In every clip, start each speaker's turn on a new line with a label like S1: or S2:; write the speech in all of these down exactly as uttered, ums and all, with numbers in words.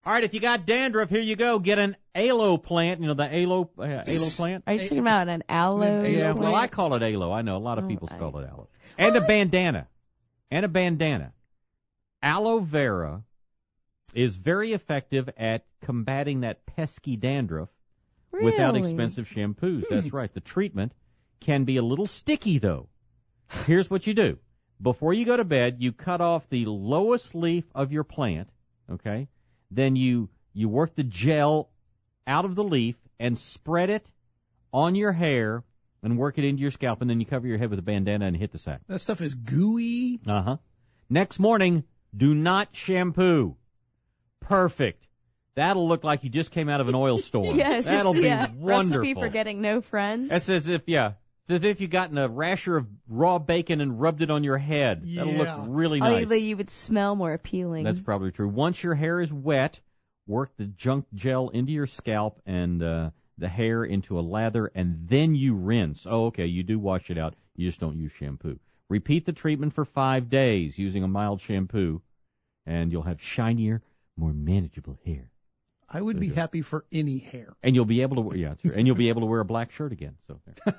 S1: All right, if you got dandruff, here you go. Get an aloe plant. You know the aloe uh, aloe plant?
S2: Are you talking about an aloe?
S1: Yeah,
S2: plant?
S1: well, I call it aloe. I know a lot of
S2: Oh,
S1: people
S2: I-
S1: call it aloe. And a bandana. And a bandana. Aloe vera is very effective at combating that pesky dandruff without
S2: Really?
S1: expensive shampoos. That's right. The treatment can be a little sticky, though. Here's what you do. Before you go to bed, you cut off the lowest leaf of your plant, okay? Then you, you work the gel out of the leaf and spread it on your hair and work it into your scalp, and then you cover your head with a bandana and hit the sack.
S3: That stuff is gooey.
S1: Uh-huh. Next morning, do not shampoo. Perfect. That'll look like you just came out of an oil storm.
S2: Yes.
S1: That'll be
S2: yeah.
S1: wonderful.
S2: Recipe for getting no friends.
S1: That's as if, yeah, as if you gotten a rasher of raw bacon and rubbed it on your head. That'll
S3: Yeah.
S1: look really nice.
S2: Although you would smell more appealing.
S1: That's probably true. Once your hair is wet, work the junk gel into your scalp and uh, the hair into a lather, and then you rinse. Oh, okay, you do wash it out. You just don't use shampoo. Repeat the treatment for five days using a mild shampoo, and you'll have shinier, more manageable hair.
S3: I would be happy for any hair.
S1: And you'll be able to, yeah, that's true. And you'll be able to wear a black shirt again. So there.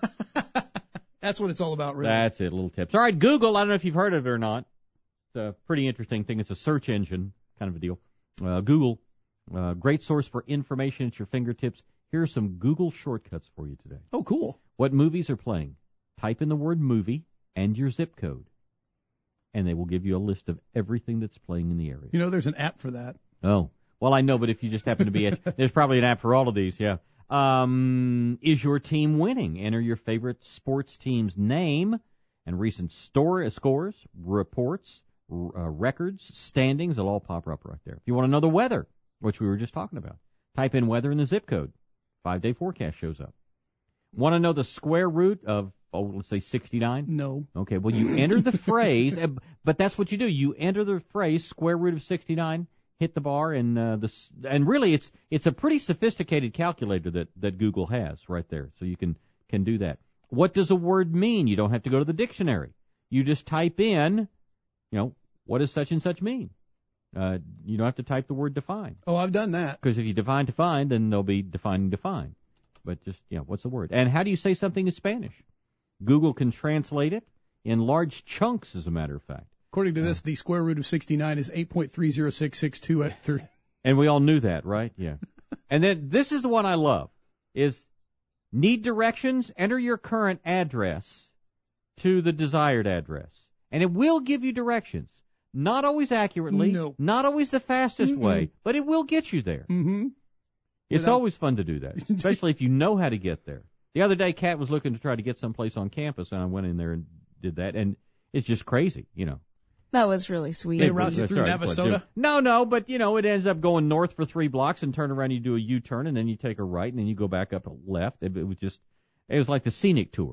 S3: That's what it's all about, really.
S1: That's it. Little tips. All right, Google. I don't know if you've heard of it or not. It's a pretty interesting thing. It's a search engine kind of a deal. Uh, Google, uh, great source for information at your fingertips. Here are some Google shortcuts for you today.
S3: Oh, cool.
S1: What movies are playing? Type in the word movie and your zip code, and they will give you a list of everything that's playing in the area.
S3: You know, there's an app for that.
S1: Oh, well, I know, but if you just happen to be at, there's probably an app for all of these, yeah. Um, is your team winning? Enter your favorite sports team's name and recent store, scores, reports, uh, records, standings. They'll all pop up right there. If you want to know the weather, which we were just talking about, type in weather in the zip code. Five-day forecast shows up. Want to know the square root of, oh, let's say sixty-nine?
S3: No.
S1: Okay, well, you enter the phrase, but that's what you do. You enter the phrase square root of sixty-nine, hit the bar, and uh, the and really it's it's a pretty sophisticated calculator that, that Google has right there, so you can, can do that. What does a word mean? You don't have to go to the dictionary. You just type in, you know, what does such and such mean? Uh, you don't have to type the word define.
S3: Oh, I've done that.
S1: Because if you define define, then they'll be defining define. But just, you know, what's the word? And how do you say something in Spanish? Google can translate it in large chunks, as a matter of fact.
S3: According to this, the square root of sixty-nine is eight point three zero six six two at thirty.
S1: And we all knew that, right? Yeah. And then this is the one I love, is need directions? Enter your current address to the desired address. And it will give you directions. Not always accurately,
S3: No.
S1: not always the fastest
S3: Mm-mm.
S1: way, but it will get you there.
S3: Mm-hmm.
S1: It's
S3: Without-
S1: always fun to do that, especially if you know how to get there. The other day, Kat was looking to try to get someplace on campus, and I went in there and did that, and it's just crazy, you know.
S2: That was really sweet.
S3: They
S1: It
S3: route
S1: was-
S3: you
S1: that's
S3: through
S1: right, that's what I
S3: Navasota?
S1: do. No, no, but, you know, it ends up going north for three blocks and turn around, you do a U-turn, and then you take a right, and then you go back up a left. It, it was just, it was like the scenic tour.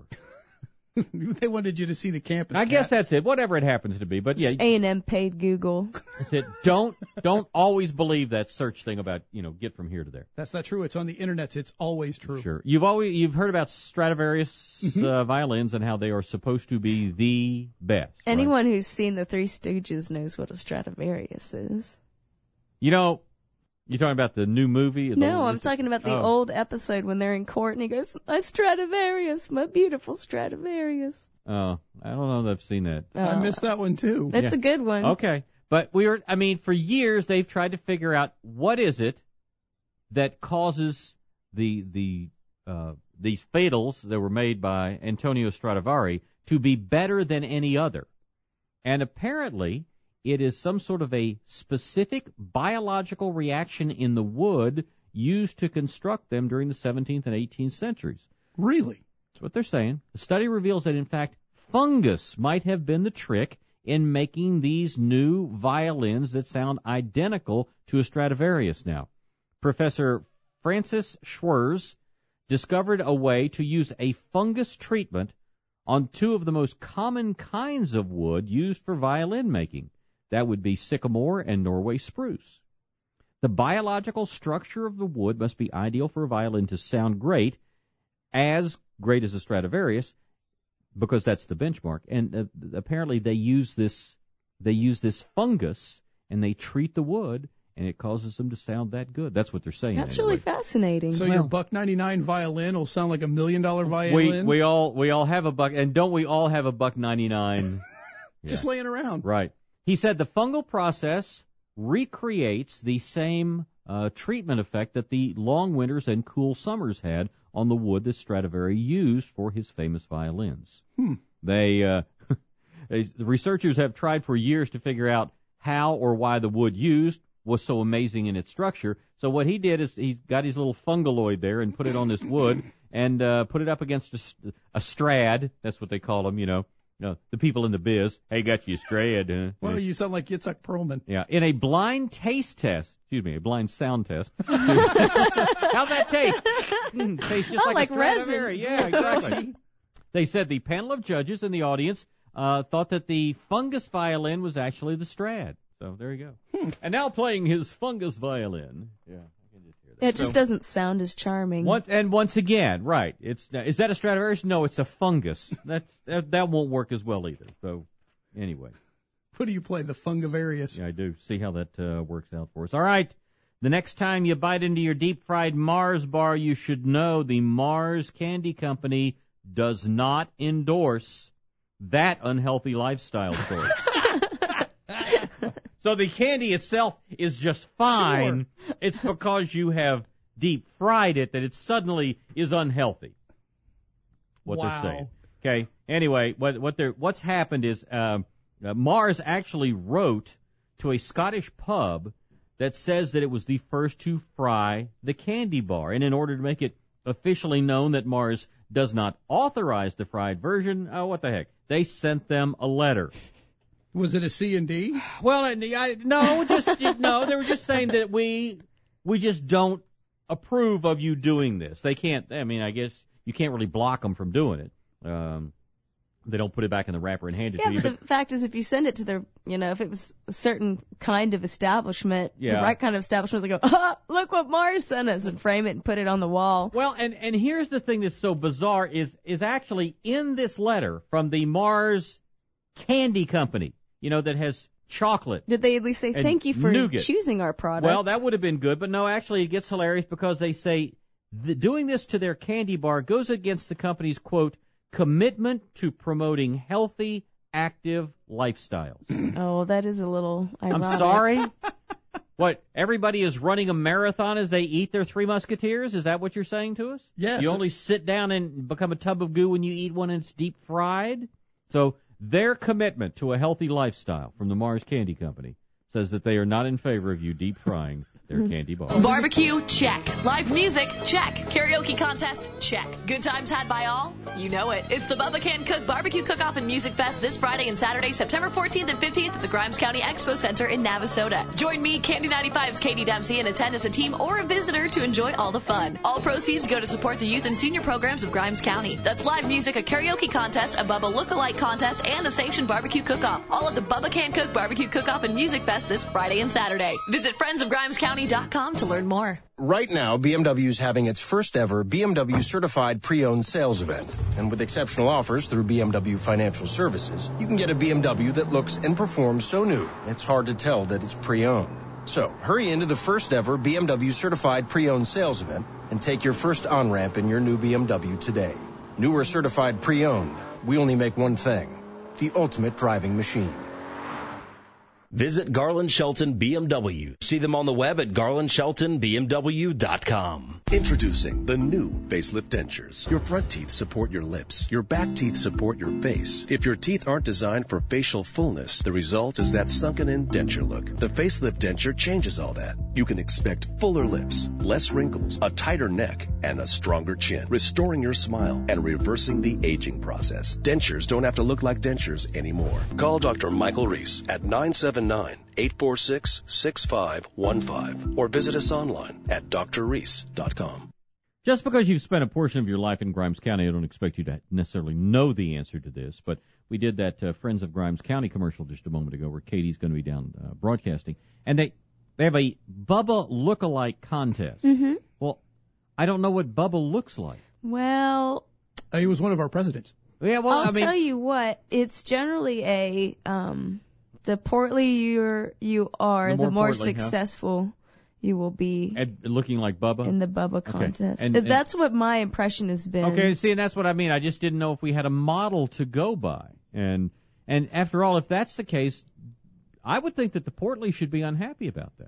S3: They wanted you to see the campus.
S1: I guess
S3: Cat.
S1: that's it, whatever it happens to be. But, yeah,
S2: A and M paid Google.
S1: that's it. Don't, don't always believe that search thing about, you know, get from here to there.
S3: That's not true. It's on the internet. It's always true.
S1: Sure. You've always you've heard about Stradivarius uh, violins and how they are supposed to be the best. right?
S2: Anyone who's seen the Three Stooges knows what a Stradivarius is.
S1: You know, you're talking about the new movie? The-
S2: No, I'm talking about the
S1: oh.
S2: old episode when they're in court and he goes, "My Stradivarius, my beautiful Stradivarius."
S1: Oh, I don't know that I've seen that.
S3: I
S2: Oh,
S3: missed that one, too.
S2: It's
S1: Yeah.
S2: a good one.
S1: Okay. But we were, I mean, for years they've tried to figure out what is it that causes the, the, uh, these fatals that were made by Antonio Stradivari to be better than any other. And apparently it is some sort of a specific biological reaction in the wood used to construct them during the seventeenth and eighteenth centuries.
S3: Really?
S1: That's what they're saying. The study reveals that, in fact, fungus might have been the trick in making these new violins that sound identical to a Stradivarius now. Professor Francis Schwerz discovered a way to use a fungus treatment on two of the most common kinds of wood used for violin making. That would be sycamore and Norway spruce. The biological structure of the wood must be ideal for a violin to sound great, as great as a Stradivarius, because that's the benchmark. And uh, apparently they use this they use this fungus and they treat the wood, and it causes them to sound that good. That's what they're saying.
S2: That's
S1: anyway.
S2: really fascinating.
S3: So
S1: Well-
S3: your buck ninety-nine violin will sound like a million dollar
S1: We
S3: violin
S1: we all we all have a buck, and don't we all have a buck ninety-nine?
S3: just
S1: Yeah.
S3: laying around.
S1: Right. He said the fungal process recreates the same uh, treatment effect that the long winters and cool summers had on the wood that Stradivari used for his famous violins.
S3: Hmm.
S1: They uh, the researchers have tried for years to figure out how or why the wood used was so amazing in its structure. So what he did is he's got his little fungaloid there and put it on this wood and uh, put it up against a, a strad. That's what they call them, you know. No, the people in the biz. Hey, got you a strad. Huh?
S3: Well, you sound like Yitzhak Perlman.
S1: Yeah, in a blind taste test, excuse me, a blind sound test. How's that taste? Mm, tastes just
S2: Oh,
S1: like,
S2: like
S1: a Stradivari.
S2: resin.
S1: Yeah, exactly. They said the panel of judges in the audience uh, thought that the fungus violin was actually the Strad. So there you go.
S3: Hmm.
S1: And now playing his fungus violin. Yeah, I can just hear that.
S2: It just
S1: So,
S2: doesn't sound as charming.
S1: once, and once again, right? It's is that a Stradivarius? No, it's a fungus. That that, that won't work as well either. So anyway.
S3: What do you play? The Fungavarius.
S1: Yeah, I do. See how that uh, works out for us. All right. The next time you bite into your deep-fried Mars bar, you should know the Mars Candy Company does not endorse that unhealthy lifestyle choice. So the candy itself is just fine.
S3: Sure.
S1: It's because you have deep-fried it that it suddenly is unhealthy. What
S3: Wow.
S1: they're saying. Okay. Anyway, what what they're what's happened is um, uh, Mars actually wrote to a Scottish pub that says that it was the first to fry the candy bar, and in order to make it officially known that Mars does not authorize the fried version, oh, what the heck? They sent them a letter.
S3: Was it a C and D?
S1: Well, I, I, no, just no. They were just saying that we we just don't approve of you doing this. They can't. I mean, I guess you can't really block them from doing it. Um, they don't put it back in the wrapper and hand it
S2: Yeah,
S1: to you.
S2: but the fact is, if you send it to their, you know, if it was a certain kind of establishment,
S1: Yeah.
S2: the right kind of establishment, they go, ah, look what Mars sent us, and frame it and put it on the wall.
S1: Well, and, and here's the thing that's so bizarre is is actually in this letter from the Mars Candy Company, you know, that has chocolate.
S2: Did they at least say
S1: And
S2: thank you for
S1: nougat.
S2: choosing our product?
S1: Well, that would have been good, but no, actually it gets hilarious because they say the, doing this to their candy bar goes against the company's, quote, commitment to promoting healthy, active lifestyles.
S2: Oh, that is a little ironic.
S1: I'm sorry? What, everybody is running a marathon as they eat their Three Musketeers? Is that what you're saying to us?
S3: Yes.
S1: You only sit down and become a tub of goo when you eat one and it's deep fried? So their commitment to a healthy lifestyle from the Mars Candy Company says that they are not in favor of you deep frying their candy bar.
S4: Barbecue, check. Live music, check. Karaoke contest, check. Good times had by all? You know it. It's the Bubba Can Cook Barbecue Cook-Off and Music Fest this Friday and Saturday, September fourteenth and fifteenth at the Grimes County Expo Center in Navasota. Join me, Candy ninety-five's Katie Dempsey, and attend as a team or a visitor to enjoy all the fun. All proceeds go to support the youth and senior programs of Grimes County. That's live music, a karaoke contest, a Bubba Look-alike contest, and a sanctioned barbecue cook-off. All at the Bubba Can Cook Barbecue Cook-Off and Music Fest this Friday and Saturday. Visit friends of grimes county dot com to learn more.
S5: Right now, B M W is having its first ever B M W certified pre-owned sales event. And with exceptional offers through B M W Financial Services, you can get a B M W that looks and performs so new, it's hard to tell that it's pre-owned. So, hurry into the first ever B M W certified pre-owned sales event and take your first on-ramp in your new B M W today. New or certified pre-owned, we only make one thing, the ultimate driving machine.
S6: Visit Garland Shelton B M W. See them on the web at garland shelton b m w dot com.
S7: Introducing the new facelift dentures. Your front teeth support your lips. Your back teeth support your face. If your teeth aren't designed for facial fullness, the result is that sunken-in denture look. The facelift denture changes all that. You can expect fuller lips, less wrinkles, a tighter neck, and a stronger chin, restoring your smile and reversing the aging process. Dentures don't have to look like dentures anymore. Call Doctor Michael Reese at nine seven nine, eight four six, six five one five or visit us online at d r reese dot com.
S1: Just because you've spent a portion of your life in Grimes County, I don't expect you to necessarily know the answer to this, but we did that uh, Friends of Grimes County commercial just a moment ago where Katie's going to be down uh, broadcasting, and they they have a Bubba look-alike contest.
S2: Mm-hmm.
S1: Well, I don't know what Bubba looks like.
S2: Well,
S3: Uh, he was one of our presidents.
S1: Yeah, well,
S2: I'll
S1: I mean,
S2: tell you what, it's generally a um, The portly you're, you are,
S1: The
S2: the
S1: more
S2: more,
S1: portly, huh?
S2: successful you will be
S1: Ed, looking like Bubba?
S2: in the Bubba contest.
S1: And- and-
S2: That's what my impression has been.
S1: Okay, see, and that's what I mean. I just didn't know if we had a model to go by. And and after all, if that's the case, I would think that the portly should be unhappy about that.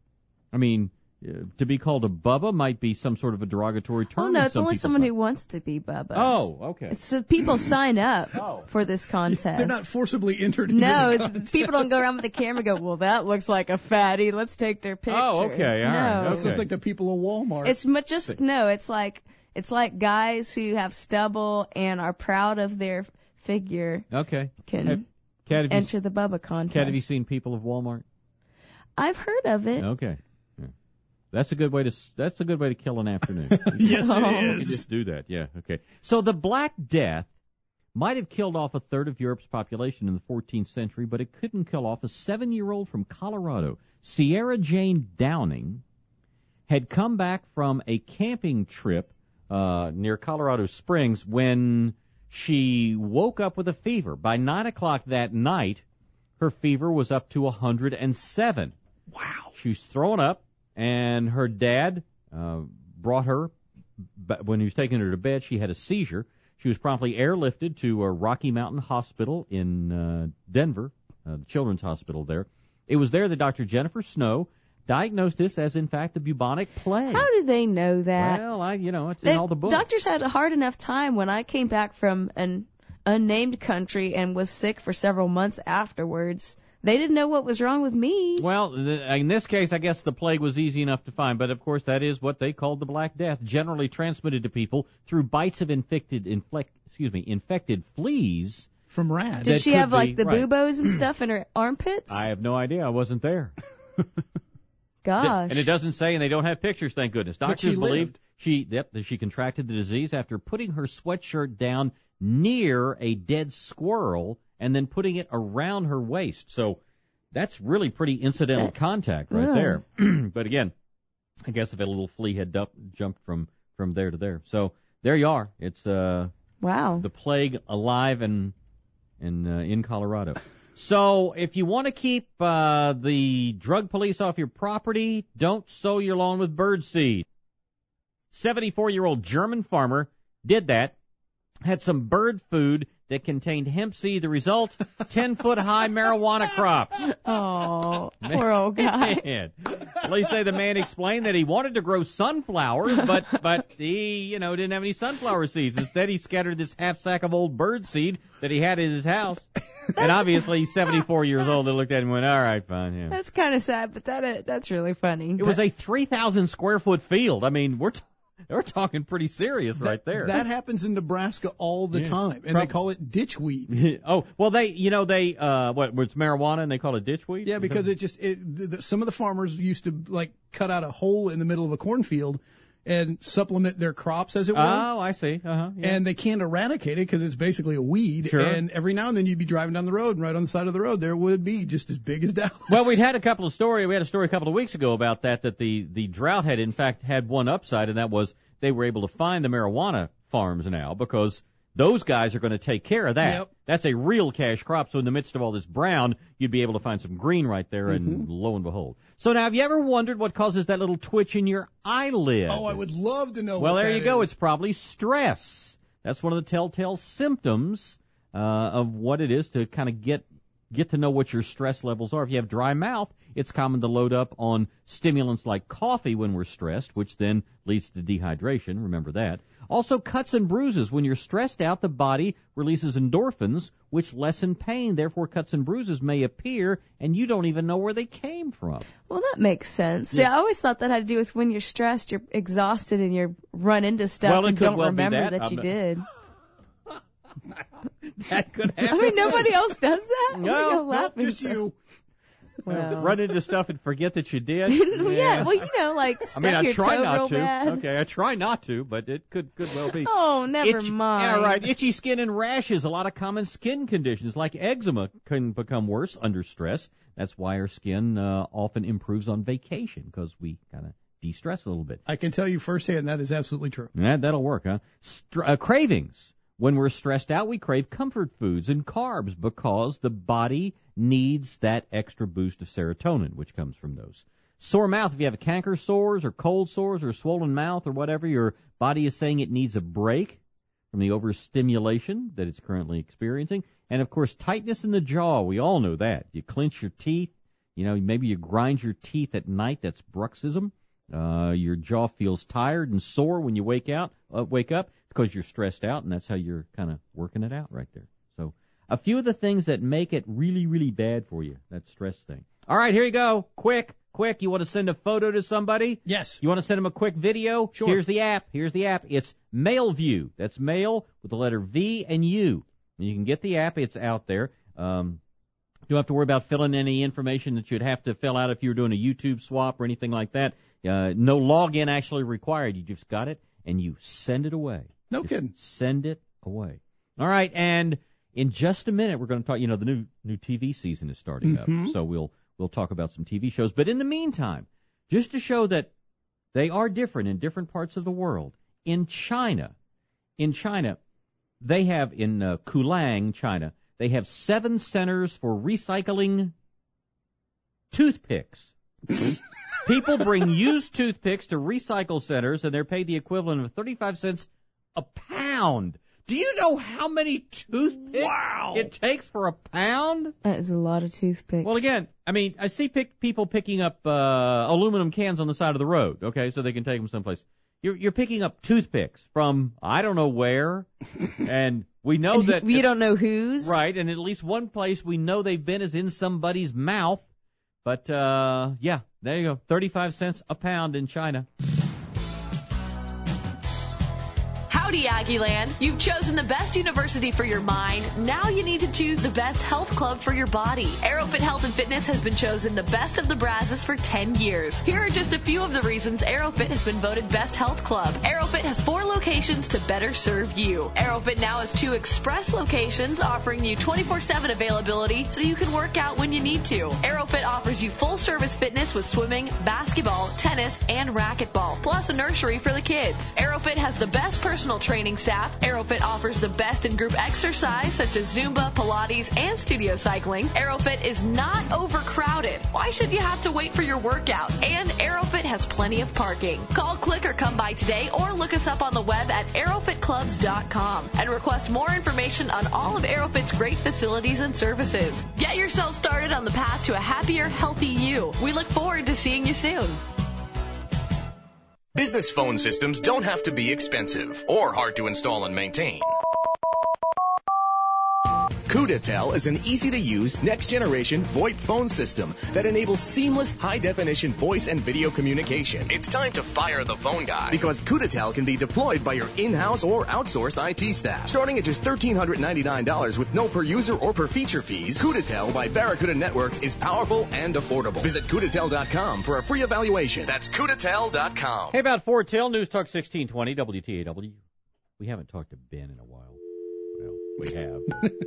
S1: I mean, uh, to be called a Bubba might be some sort of a derogatory term.
S2: Oh, no,
S1: in
S2: it's
S1: some
S2: only
S1: people's
S2: someone
S1: mind.
S2: who wants to be Bubba.
S1: Oh, okay.
S2: It's so people sign up
S1: Oh.
S2: for this contest.
S3: They're not forcibly entered into
S2: No,
S3: the
S2: it's,
S3: contest.
S2: people don't go around with the camera and go, well, that looks like a fatty. Let's take their picture.
S1: Oh, okay, all
S2: no.
S1: right,
S3: It's
S1: okay.
S3: just like the people of Walmart.
S2: It's much just, no, it's like, it's like guys who have stubble and are proud of their figure
S1: Okay.
S2: can
S1: Have, Kat, have you,
S2: enter the Bubba contest.
S1: Kat, have you seen People of Walmart?
S2: I've heard of it.
S1: Okay. Yeah. That's a good way to s- that's a good way to kill an afternoon.
S3: yes,
S2: Oh.
S3: it
S1: You can
S3: is.
S1: just do that. Yeah. Okay. So the Black Death might have killed off a third of Europe's population in the fourteenth century, but it couldn't kill off a seven-year-old from Colorado. Sierra Jane Downing had come back from a camping trip uh, near Colorado Springs when she woke up with a fever. By nine o'clock that night, her fever was up to one hundred seven.
S3: Wow.
S1: She was throwing up, and her dad uh, brought her, but when he was taking her to bed, she had a seizure. She was promptly airlifted to a Rocky Mountain Hospital in uh, Denver, uh, the children's hospital there. It was there that Doctor Jennifer Snow diagnosed this as, in fact, the bubonic plague.
S2: How do they know that?
S1: Well, I, you know, it's
S2: They-
S1: in all the books.
S2: Doctors had a hard enough time when I came back from an unnamed country and was sick for several months afterwards. They didn't know what was wrong with me.
S1: Well, th- in this case, I guess the plague was easy enough to find, but of course that is what they called the Black Death, generally transmitted to people through bites of infected, inflect, excuse me, infected fleas.
S3: From rats.
S2: Did
S1: that
S2: she
S1: could
S2: have like
S1: be-
S2: the
S1: right.
S2: buboes and stuff in her armpits?
S1: I have no idea. I wasn't there.
S2: Gosh.
S1: And it doesn't say, and they don't have pictures, thank goodness.
S3: But
S1: Doctors
S3: she
S1: believe
S3: lived.
S1: she, yep, that she contracted the disease after putting her sweatshirt down near a dead squirrel and then putting it around her waist. So that's really pretty incidental
S2: That-
S1: contact right
S2: yeah.
S1: there. But again, I guess if a little flea had dup, jumped from, from there to there. So there you are. It's uh,
S2: Wow.
S1: the plague alive and in uh, in Colorado. So if you want to keep uh, the drug police off your property, don't sow your lawn with birdseed. seventy-four-year-old German farmer did that, had some bird food that contained hemp seed. The result, ten-foot-high marijuana crop.
S2: Oh, poor old guy.
S1: Man. Police say the man explained that he wanted to grow sunflowers, but but he, you know, didn't have any sunflower seeds. Instead, he scattered this half sack of old bird seed that he had in his house. And obviously, he's seventy-four years old. They looked at him and went, all right, fine. Yeah.
S2: That's kind of sad, but that that's really funny.
S1: It was a three thousand square foot field. I mean, we're t- we're talking pretty serious right there.
S3: That happens in Nebraska all the
S1: Yeah.
S3: time, and
S1: Prob-
S3: they call it ditchweed.
S1: Oh, well, they, you know, they, uh, what, it's marijuana and they call it ditchweed?
S3: Yeah, because it just it, the, the, some of the farmers used to like cut out a hole in the middle of a cornfield and supplement their crops, as it were.
S1: Oh, I see. Uh-huh. Yeah.
S3: And they can't eradicate it because it's basically a weed.
S1: Sure.
S3: And every now and then you'd be driving down the road, and right on the side of the road there would be just as big as Dallas.
S1: Well, we'd had a couple of stories. We had a story a couple of weeks ago about that, that the, the drought had, in fact, had one upside, and that was they were able to find the marijuana farms now because those guys are going to take care of that.
S3: Yep.
S1: That's a real cash crop. So in the midst of all this brown, you'd be able to find some green right there, and
S3: Mm-hmm.
S1: lo and behold. So now, have you ever wondered what causes that little twitch in your eyelid?
S3: Oh, I would love to know.
S1: Well,
S3: what
S1: there
S3: that
S1: you go.
S3: is.
S1: It's probably stress. That's one of the telltale symptoms uh, of what it is to kind of get get to know what your stress levels are. If you have dry mouth, it's common to load up on stimulants like coffee when we're stressed, which then leads to dehydration. Remember that. Also, cuts and bruises. When you're stressed out, the body releases endorphins, which lessen pain. Therefore, cuts and bruises may appear, and you don't even know where they came from.
S2: Well, that makes sense. See, I always thought that had to do with when you're stressed, you're exhausted, and you run into stuff
S1: Well, it
S2: and
S1: could
S2: don't
S1: well be
S2: remember
S1: that.
S2: that,
S1: I'm
S2: you
S1: not-
S2: did.
S1: That could happen.
S2: I mean, nobody else does that.
S1: No,
S2: Why are you
S1: no,
S2: laughing
S3: Just
S2: so-
S3: you.
S2: Well.
S1: Run into stuff and forget that you did.
S2: yeah, well, you know, like
S1: I
S2: stuff
S1: mean, I
S2: your
S1: try
S2: toe
S1: not
S2: real
S1: to.
S2: bad.
S1: Okay, I try not to, but it could could well be.
S2: Oh, never
S1: Itch-
S2: mind.
S1: Yeah, right. Itchy skin and rashes. A lot of common skin conditions like eczema can become worse under stress. That's why our skin uh, often improves on vacation because we kind of de-stress a little bit.
S3: I can tell you firsthand that is absolutely true.
S1: That that'll work, huh? Str- uh, cravings. When we're stressed out, we crave comfort foods and carbs because the body needs that extra boost of serotonin, which comes from those. Sore mouth, if you have a canker sores or cold sores or swollen mouth or whatever, your body is saying it needs a break from the overstimulation that it's currently experiencing. And, of course, tightness in the jaw, we all know that. You clench your teeth. You know, maybe you grind your teeth at night. That's bruxism. Uh, your jaw feels tired and sore when you wake out, uh, wake up because you're stressed out, and that's how you're kind of working it out right there. So a few of the things that make it really, really bad for you, that stress thing. All right, here you go. Quick, quick. You want to send a photo to somebody?
S3: Yes.
S1: You want to send them a quick video?
S3: Sure.
S1: Here's the app. Here's the app. It's MailView. That's mail with the letter V and U. And you can get the app. It's out there. Um, you don't have to worry about filling any information that you'd have to fill out if you were doing a YouTube swap or anything like that. Uh, no login actually required. You just got it, and you send it away.
S3: No
S1: just
S3: kidding.
S1: Send it away. All right, and in just a minute, we're going to talk, you know, the new new T V season is starting
S3: mm-hmm.
S1: up, so we'll we'll talk about some T V shows. But in the meantime, just to show that they are different in different parts of the world, in China, in China, they have, in uh, Kulang, China, they have seven centers for recycling toothpicks. People bring used toothpicks to recycle centers, and they're paid the equivalent of thirty-five cents a pound. Do you know how many toothpicks
S3: wow.
S1: it takes for a pound?
S2: That is a lot of toothpicks.
S1: Well, again, I mean, I see pick, people picking up uh, aluminum cans on the side of the road, okay, so they can take them someplace. You're, you're picking up toothpicks from I don't know where, and we know
S2: and
S1: that...
S2: We don't know whose.
S1: Right, and at least one place we know they've been is in somebody's mouth. But, uh, yeah, there you go, thirty-five cents a pound in China.
S4: Howdy, Aggieland. You've chosen the best university for your mind. Now you need to choose the best health club for your body. Aerofit Health and Fitness has been chosen the best of the Brazos for ten years. Here are just a few of the reasons Aerofit has been voted best health club. Aerofit has four locations to better serve you. Aerofit now has two express locations offering you twenty-four seven availability so you can work out when you need to. Aerofit offers you full-service fitness with swimming, basketball, tennis, and racquetball, plus a nursery for the kids. Aerofit has the best personal training staff. Aerofit offers the best in group exercise such as Zumba, Pilates, and studio cycling. Aerofit is not overcrowded. Why should you have to wait for your workout? And Aerofit has plenty of parking. Call, click, or come by today or look us up on the web at aerofit clubs dot com and request more information on all of Aerofit's great facilities and services. Get yourself started on the path to a happier, healthy you. We look forward to seeing you soon.
S8: Business phone systems don't have to be expensive or hard to install and maintain. Cudatel is an easy-to-use, next-generation VoIP phone system that enables seamless, high-definition voice and video communication. It's time to fire the phone guy because Cudatel can be deployed by your in-house or outsourced I T staff. Starting at just one thousand three hundred ninety-nine dollars with no per-user or per-feature fees, Cudatel by Barracuda Networks is powerful and affordable. Visit Cudatel dot com for a free evaluation. That's Cudatel dot com.
S1: Hey, about four till, News Talk sixteen twenty, W T A W. We haven't talked to Ben in a while. Well, we have.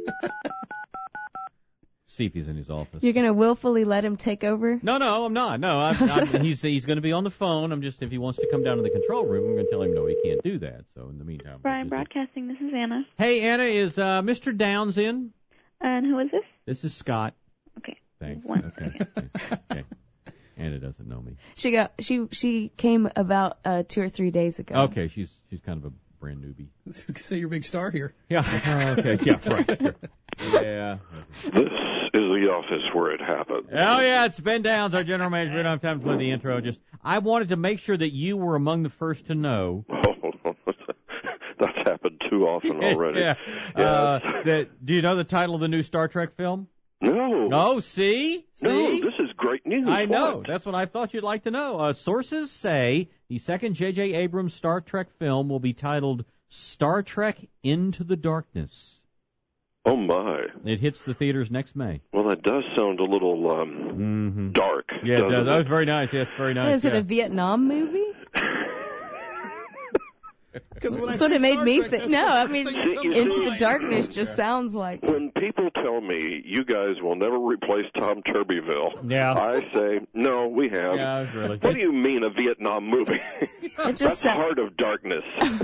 S1: See if he's in his office.
S2: You're going to willfully let him take over?
S1: No, no, I'm not. No, I'm, I'm, he's he's going to be on the phone. I'm just, if he wants to come down to the control room, I'm going to tell him no, he can't do that. So in the meantime.
S9: Brian Broadcasting, this is Anna.
S1: Hey, Anna, is uh, Mister Downs in?
S9: And who is this?
S1: This is Scott.
S9: Okay.
S1: Thanks.
S9: One
S1: okay. okay. Anna doesn't know me.
S2: She got she she came about uh, two or three days ago.
S1: Okay, she's she's kind of a brand newbie.
S3: Say you're a big star here.
S1: Yeah. Uh, okay. Yeah. Right. Sure. Yeah.
S10: This is the office where it happened.
S1: Oh yeah, it's Ben Downs, our general manager. We don't have time to play the intro. Just I wanted to make sure that you were among the first to know.
S10: Oh, that's happened too often already.
S1: yeah.
S10: yeah.
S1: Uh, that, do you know the title of the new Star Trek film?
S10: No.
S1: Oh, see? See?
S10: No, this is great news.
S1: I know.
S10: What?
S1: That's what I thought you'd like to know. Uh, sources say the second J J. Abrams Star Trek film will be titled Star Trek Into the Darkness.
S10: Oh, my.
S1: It hits the theaters next May.
S10: Well, that does sound a little um,
S1: mm-hmm.
S10: dark.
S1: Yeah, it does.
S10: It?
S1: That was very nice. Yes, very nice.
S2: Is it
S1: yeah.
S2: a Vietnam movie? That's what it made me think. No, I mean, Into the Darkness just sounds like.
S10: When people tell me you guys will never replace Tom Turbyville,
S1: yeah.
S10: I say, no, we have.
S1: Yeah, really.
S10: What do you mean, a Vietnam movie?
S2: It just
S10: That's
S2: sound-
S10: Heart of Darkness.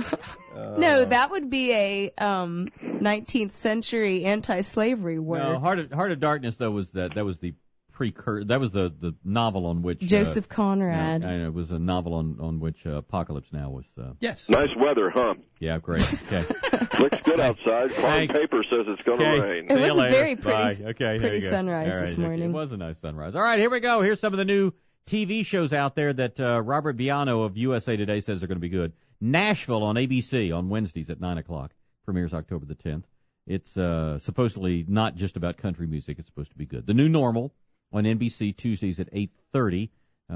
S1: Uh,
S2: no, that would be a um, nineteenth century anti-slavery word.
S1: No, Heart of, Heart of Darkness, though, was that, that was the precursor, that was the, the novel on which...
S2: Joseph
S1: uh,
S2: Conrad.
S1: Uh, it was a novel on, on which uh, Apocalypse Now was... Uh,
S3: yes.
S10: Nice weather, huh?
S1: Yeah, great. Okay.
S10: Looks good outside. Farm
S1: Thanks.
S10: paper says it's going to
S1: Okay.
S10: rain.
S2: It
S1: See
S2: was
S1: you
S2: a
S1: later.
S2: very pretty,
S1: Bye. Okay,
S2: pretty
S1: there you go.
S2: sunrise
S1: All right,
S2: this
S1: okay.
S2: morning.
S1: It was a nice sunrise. All right, here we go. Here's some of the new T V shows out there that uh, Robert Biano of U S A Today says are going to be good. Nashville on A B C on Wednesdays at nine o'clock. Premieres October the tenth. It's uh, supposedly not just about country music. It's supposed to be good. The New Normal on N B C Tuesdays at eight thirty.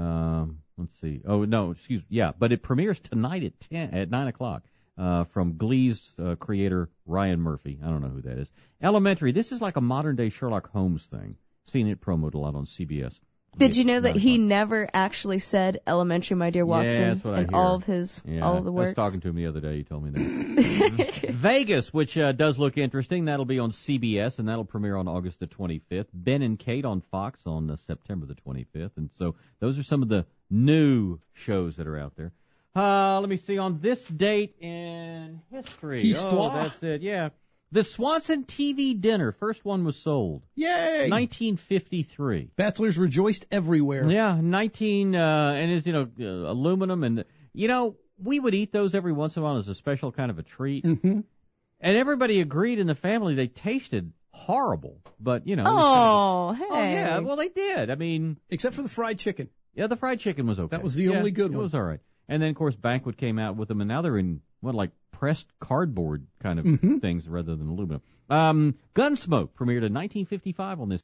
S1: Um, let's see. Oh, no, excuse me. Yeah, but it premieres tonight at ten at nine o'clock. Uh, from Glee's uh, creator Ryan Murphy. I don't know who that is. Elementary. This is like a modern day Sherlock Holmes thing. Seen it promoted a lot on C B S.
S2: Did you know that he never actually said "Elementary, my dear Watson"
S1: yeah, that's what I
S2: in
S1: hear.
S2: all of his
S1: yeah,
S2: all of the
S1: I
S2: works?
S1: was talking to him the other day. He told me that. Vegas, which uh, does look interesting. That'll be on C B S, and that'll premiere on August the twenty-fifth. Ben and Kate on Fox on uh, September the twenty-fifth. And so those are some of the new shows that are out there. Uh, let me see. On this date in history.
S3: Histoire.
S1: Oh, that's it. Yeah. The Swanson T V dinner. First one was sold.
S3: Yay!
S1: nineteen fifty-three.
S3: Bachelors rejoiced everywhere.
S1: Yeah, nineteen, uh, and is, you know, uh, aluminum. And, you know, we would eat those every once in a while as a special kind of a treat.
S3: Mm-hmm.
S1: And everybody agreed in the family they tasted horrible. But, you know.
S2: Oh,
S1: kind of,
S2: hey.
S1: Oh, yeah, well, they did. I mean.
S3: Except for the fried chicken.
S1: Yeah, the fried chicken was okay.
S3: That was the
S1: yeah,
S3: only good
S1: it
S3: one.
S1: It was all right. And then, of course, Banquet came out with them, and now they're in, what, like pressed cardboard kind of
S3: mm-hmm.
S1: things rather than aluminum. Um, Gunsmoke premiered in nineteen fifty-five on this